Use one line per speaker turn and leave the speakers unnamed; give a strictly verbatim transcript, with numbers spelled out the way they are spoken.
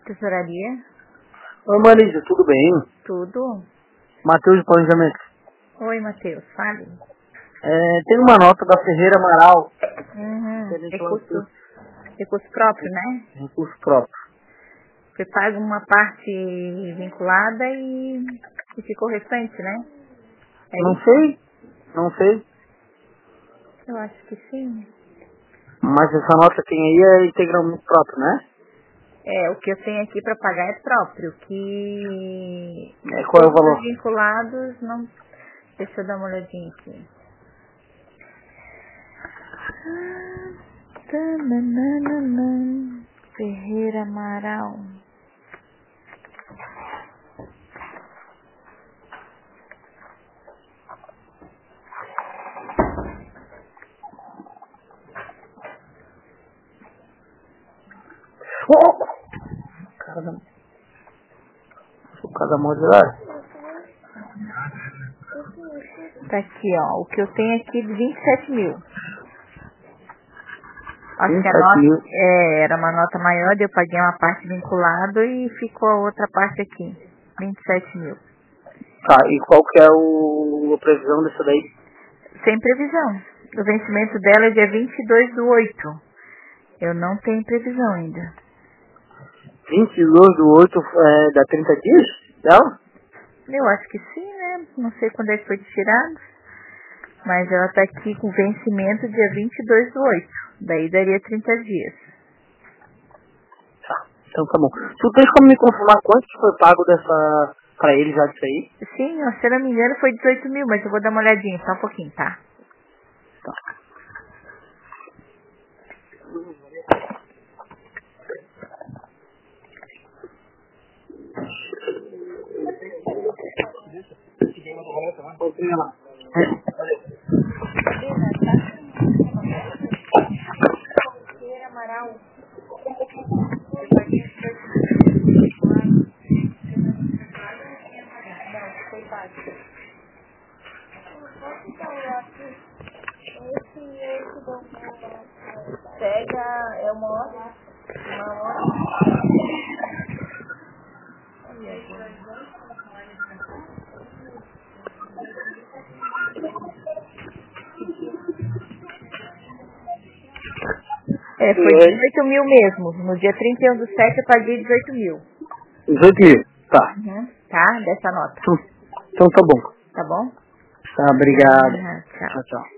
Tesouraria.
Oi, Marisa, tudo bem?
Tudo.
Matheus de Planejamento.
Oi, Matheus, fale.
É, tem uma nota da Ferreira Amaral.
Uhum. Recurso, recurso próprio, né?
Recurso próprio.
Você paga uma parte vinculada e, e ficou o restante, né? É
não
isso?
sei, não sei.
Eu acho que sim.
Mas essa nota tem aí é integralmente próprio, né?
É, o que eu tenho aqui para pagar é próprio. Que
É, qual é o
todos
valor?
os vinculados não. Deixa eu dar uma olhadinha aqui. Tananana. Ferreira Amaral.
Oh! Cara da... O cara da mão de lá.
Tá aqui, ó. O que eu tenho aqui de vinte e sete mil. Acho que a
vinte e sete
nota
mil.
é, era uma nota maior, daí eu paguei uma parte vinculado e ficou a outra parte aqui. vinte e sete mil.
Tá, e qual que é o, a previsão dessa daí?
Sem previsão. O vencimento dela é dia vinte e dois do oito. Eu não tenho previsão ainda.
vinte e dois do oito é, dá trinta dias dela?
Eu acho que sim, né? Não sei quando é que foi tirado. Mas ela tá aqui com vencimento dia vinte e dois do oito. Daí daria trinta dias.
Tá, então tá bom. Tu tens como me confirmar quanto que foi pago dessa, pra ele já disso aí?
Sim, se eu não me engano foi dezoito mil, mas eu vou dar uma olhadinha, só um pouquinho, tá?
Tá.
Ferreira Amaral. Não, foi pago. Pega, é uma hora. Uma hora. É, foi dezoito mil mesmo. No dia trinta e um do sete eu paguei dezoito mil.
dezoito mil, tá.
Uhum. Tá? Dessa nota.
Então, então tá bom.
Tá bom?
Tá, obrigado.
Ah, tchau.
Tchau, tchau.